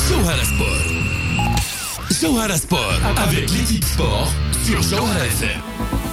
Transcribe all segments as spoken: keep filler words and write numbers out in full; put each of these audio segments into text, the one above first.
Johara Sport. Johara Sport avec l'équipe sport sur Johara F M.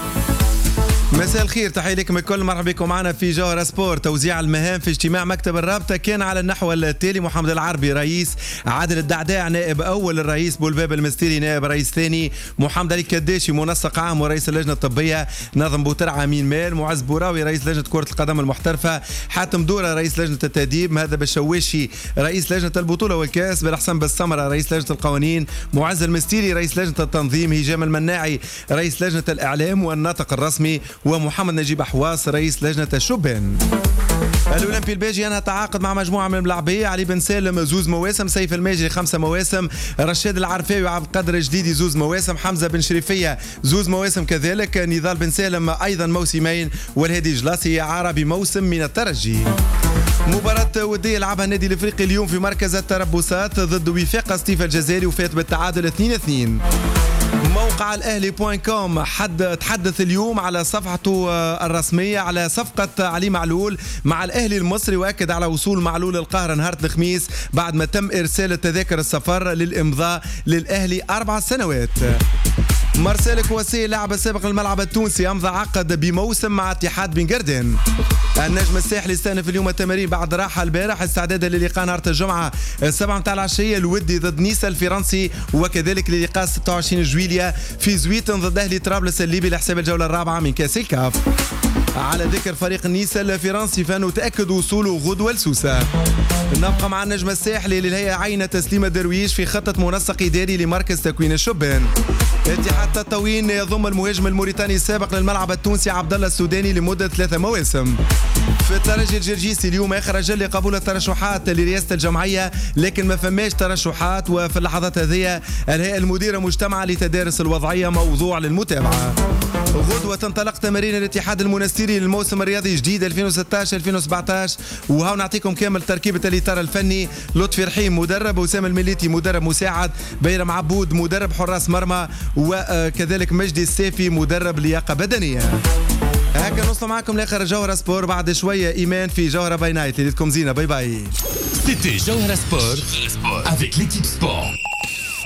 مساء الخير، تحية لكم الكل، مرحبا بكم معنا في جوهرة سبورت. توزيع المهام في اجتماع مكتب الرابطة كان على النحو التالي: محمد العربي رئيس، عادل الدعداع نائب أول الرئيس، بولباب المستيري نائب رئيس ثاني، محمد علي كداشي منسق عام ورئيس اللجنة الطبية، ناظم بوترعة أمين مال، معز بوراوي رئيس لجنة كرة القدم المحترفة، حاتم دورة رئيس لجنة التأديب، مهذب الشواشي رئيس لجنة البطولة والكاس، بالحسن بالسمرة رئيس لجنة القوانين، معز المستيري رئيس لجنة التنظيم، هشام المناعي رئيس لجنة الإعلام والناطق الرسمي، ومحمد نجيب حواس رئيس لجنة الشبان. الأولمبي الباجي أنها تعاقد مع مجموعة من الملاعبية: علي بن سالم زوز مواسم، سيف الماجري خمسة مواسم، رشاد العرفاوي وعبد القادر الجديدي زوز مواسم، حمزة بن شريفية زوز مواسم كذلك، نضال بن سالم أيضا موسمين، والهادي جلاسي عربي موسم من الترجي. مباراة ودية لعبها النادي الافريقي اليوم في مركز التربصات ضد وفاق ستيف الجزائري وفات بالتعادل اثنين اثنين. موقع الاهلي بوين كوم حد تحدث اليوم على صفحته الرسميه على صفقه علي معلول مع الاهلي المصري، واكد على وصول معلول القاهره نهار الخميس بعد ما تم ارسال تذاكر السفر للامضاء للاهلي اربع سنوات. مارسيل كواسي لاعب السابق للملعب التونسي امضى عقد بموسم مع اتحاد بن قردان. النجم الساحلي استأنف اليوم التمارين بعد راحه البارح استعدادا للقاء نهار الجمعه السبعة متاع العشيه الودي ضد نيسا الفرنسي، وكذلك للقاء ستة وعشرين جويليا في زويتن ضد اهلي طرابلس الليبي لحساب الجوله الرابعه من كاس الكاف. على ذكر فريق نيسا الفرنسي فانه تاكد وصوله غدوه لسوسه. نبقى مع النجم الساحلي اللي هي عين تسليم الدرويش في خطه منسق اداري لمركز تكوين الشبان. اتحاد تطاوين يضم المهاجم الموريتاني السابق للملعب التونسي عبد الله السوداني لمده ثلاثة مواسم. في الترجي الجرجيسي اليوم اخر اجل لقبول الترشحات لرئاسه الجمعيه، لكن ما فماش ترشحات، وفي اللحظات هذه الهيئه المديره مجتمعه لتدارس الوضعيه، موضوع للمتابعه. غدوة تنطلق تمارين الاتحاد المنستيري للموسم الرياضي جديد ألفين وستة عشر ألفين وسبعة عشر، وهاو نعطيكم كامل تركيبة الإطار الفني: لطفي رحيم مدرب، وسام المليتي مدرب مساعد، بيرم عبود مدرب حراس مرمى، وكذلك مجدي السافي مدرب لياقة بدنية. هكا نوصل معكم لاخر جوهرة سبور، بعد شوية إيمان في جوهرة باي نايت. ليلتكم زينة، باي باي. C'était Johara Sport avec l'équipe sport.